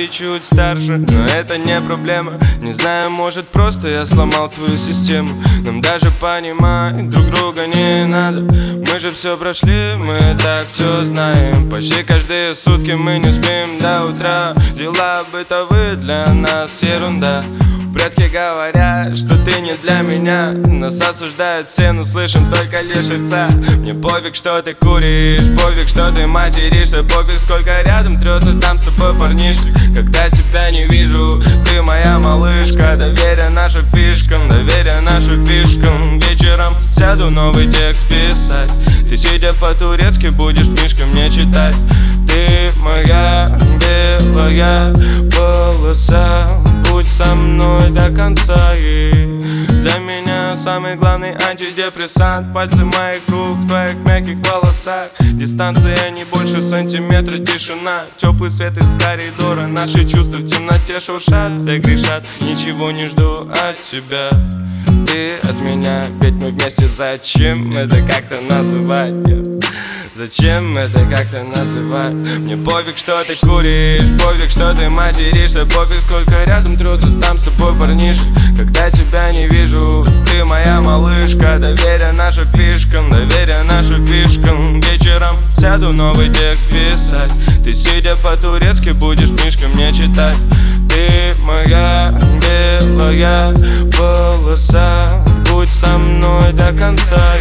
ты чуть старше, но это не проблема. Не знаю, может просто я сломал твою систему. Нам даже понимать друг друга не надо. Мы же все прошли, мы так все знаем. Почти каждые сутки мы не спим до утра. Дела бытовые для нас ерунда. Предки говорят, что ты не для меня. Нас осуждают все, но слышим только лишь сердца. Мне пофиг, что ты куришь, пофиг, что ты материшься, пофиг, сколько рядом трется там с тобой парнишек. Когда тебя не вижу, ты моя малышка. Доверие нашим фишкам, доверие нашим фишкам. Вечером сяду новый текст писать. Ты, сидя по-турецки, будешь книжки мне читать. Ты моя белая полоса. Будь со мной до конца, и для меня самый главный антидепрессант. Пальцы моих рук в твоих мягких волосах. Дистанция не больше сантиметра, тишина. Теплый свет из коридора, наши чувства в темноте шуршат. Все грешат, ничего не жду от тебя. Ты от меня, ведь мы вместе. Зачем это как-то называть? Зачем это как-то называть? Мне пофиг, что ты куришь, пофиг, что ты материшься, пофиг, сколько рядом трутся там с тобой парнишек. Когда тебя не вижу, ты моя малышка. Доверие нашим фишкам, доверие нашим фишкам. Вечером сяду новый текст писать. Ты, сидя по-турецки, будешь книжки мне читать. Ты моя белая полоса. Будь со мной до конца,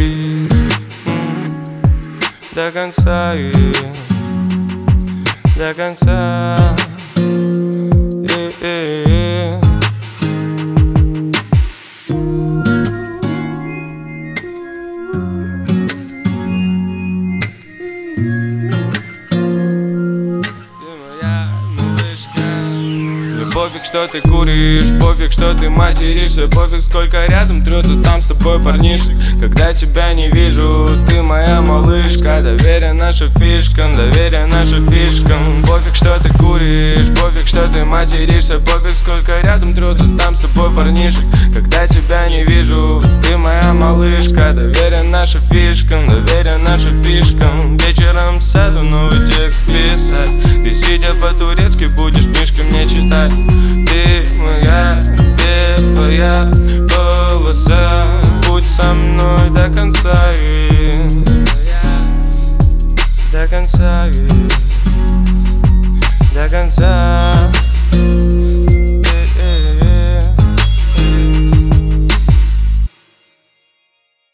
до конца, до конца. Пофиг, что ты куришь, пофиг, что ты материшься, пофиг, сколько рядом трется там с тобой парнишек. Когда тебя не вижу, ты моя малышка. Доверие нашим фишкам, доверие нашим фишкам. Пофиг, что ты куришь, пофиг, что ты материшься, пофиг, сколько рядом трется там с тобой парнишек. Когда тебя не вижу, ты моя малышка. Доверие нашим фишкам, доверие нашим фишкам. Вечером сяду новый текст писать. Ты, сидя по-турецки, будешь книжки мне читать. Ты моя белая полоса. Будь со мной до конца, до конца, до конца.